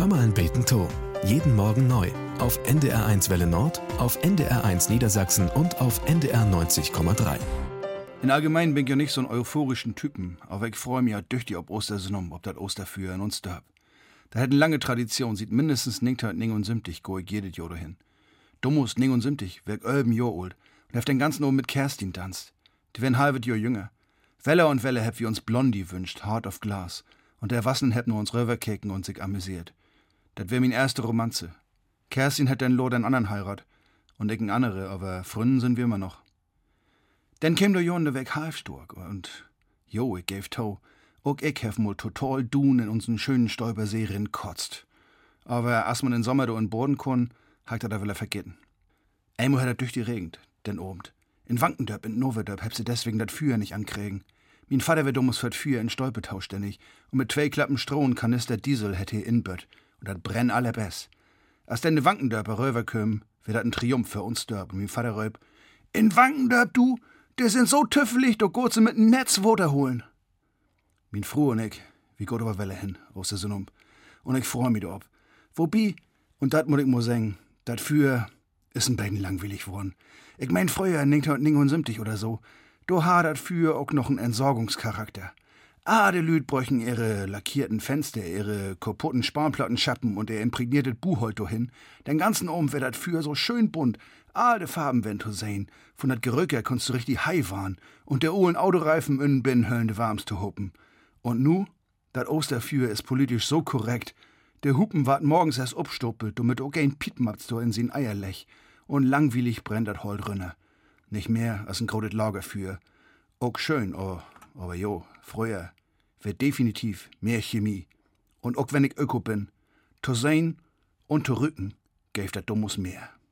Hör mal ein Beten to. Jeden Morgen neu. Auf NDR1 Welle Nord, auf NDR1 Niedersachsen und auf NDR 90,3. In allgemein bin ich ja nicht so ein euphorischen Typen, aber ich freue mich ja tüchtig ob Ostersonn, ob das Osterführ in uns da hab. Da hat eine lange Tradition, sieht mindestens 79 go ich jedes Jahr dahin. Dummus 79, werk 11 Jahr alt und hab den ganzen Abend mit Kerstin tanzt. Die werden halbes Jahr jünger. Welle und Welle hab wir uns Blondie wünscht, Heart of Glass. Und der Wassen hab nur uns rüberkeken und sich amüsiert. Das wär min erste Romanze. Kerstin hat den Lord einen anderen heirat. Und ich einen andere, aber Fründen sind wir immer noch. Dann käm der Jonde weg Halfsturk und jo, ich gäf to. Auch ich hef mal total dun in unseren schönen Stolpersee kotzt. Aber als man den Sommer da in Boden kon, hakt er da wieder vergessen. Einmal hat er durch die Regend, den Abend. In Wankendörp, in Noverdörp, hab sie deswegen dat Feuer nicht ankriegen. Min Vater wär dummes für dat Feuer in Stolpetau ständig und mit 2 Klappen Stroh und Kanister Diesel hätt he inbött und dat brenn allerbess. Als denn de Wankendörper rüberköm, wär dat ein Triumph für uns Dörp und min Vater röp, in Wankendörp, du, die sind so tüffelig, du gehst mit n Netz Water holen. Min Frau und ich, wie geht über Welle hin, aus der Sonne. Und ich freu mich da ob. Wobei, und dat muss ich mal sagen, dat für ist ein beiden langweilig worden. Ich mein früher 1979 oder so, do ha dat für auch noch einen Entsorgungscharakter. De Lüd bräuchen ihre lackierten Fenster, ihre kaputten Spanplattenschappen und ihr imprägniertes Buchholz hin. Den ganzen wär dat für so schön bunt. De Farben werden to sehen. Von dat Geröcker konntest du richtig high waren und der ohlen Autoreifen in Binnenhöllen warms zu huppen. Und nu, dat Osterfeuer ist politisch so korrekt. Der Hupen ward morgens erst obstoppelt, damit auch ein Pietmatz do in sin Eierlech. Und langweilig brennt dat Holt rinne. Nicht mehr als ein grotes Lagerfeuer. Auch schön, aber jo, früher wird definitiv mehr Chemie. Und auch wenn ich Öko bin, to sein und to rücken, gäf dat Dummus mehr.